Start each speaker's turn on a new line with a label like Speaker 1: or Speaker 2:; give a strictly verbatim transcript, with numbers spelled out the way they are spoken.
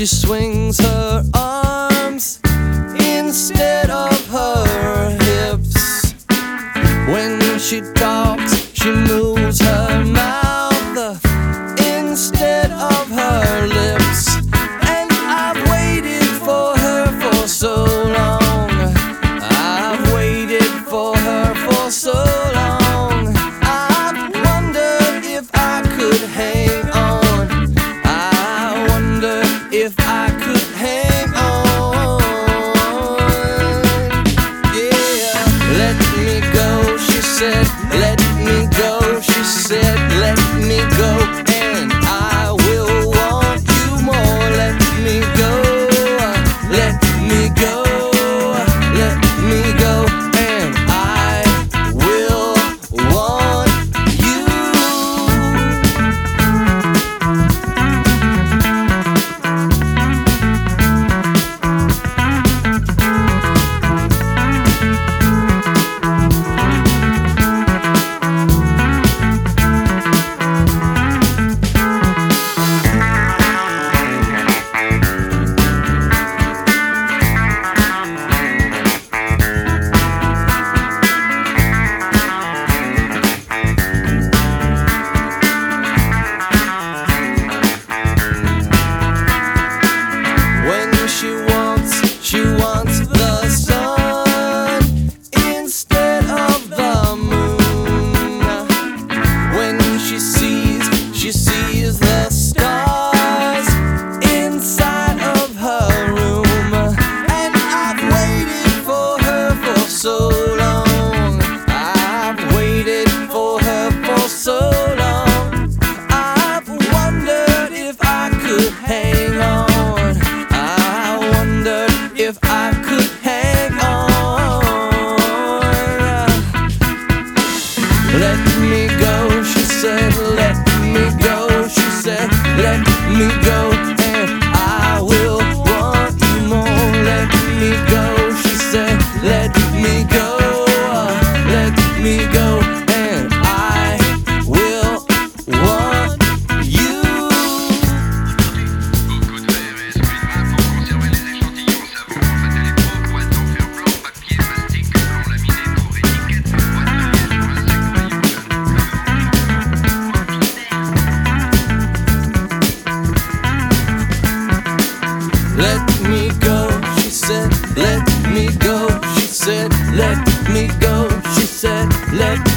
Speaker 1: she swings her arms instead of her hips. When she talks, she moves her mouth instead of her lips. And I've waited for her for so long. I've waited for her for so long. I've wondered if I could hang on. I wonder if I could hang on. Yeah, let me go, she said. Let me go, she said. Let me go, and I will want you more. Let me go, let me go, let me go, and I will want you. She wants, she wants the sun instead of the moon. When she sees, she sees the stars inside of her room. And I've waited for her for so long. I've waited for her for so long. I've wondered if I could hang on. If I could hang on. Let me go, she said. Let me go, she said. Let me go, and I will want you more. Let me go, she said. Let me go, let me go, and I will want you. Let me go, she said. Let me go, she said. Let me go, she said. Let